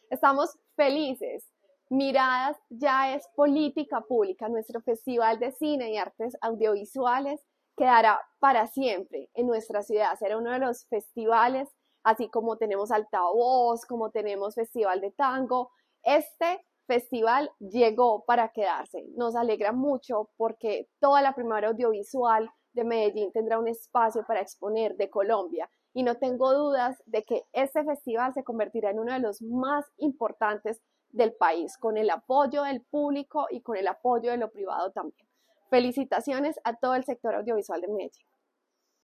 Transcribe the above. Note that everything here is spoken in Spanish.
Estamos felices. Miradas ya es política pública. Nuestro Festival de Cine y Artes Audiovisuales quedará para siempre en nuestra ciudad. Será uno de los festivales, así como tenemos Altavoz, como tenemos Festival de Tango. Este festival llegó para quedarse. Nos alegra mucho porque toda la primavera audiovisual de Medellín tendrá un espacio para exponer de Colombia y no tengo dudas de que este festival se convertirá en uno de los más importantes del país, con el apoyo del público y con el apoyo de lo privado también. Felicitaciones a todo el sector audiovisual de Medellín.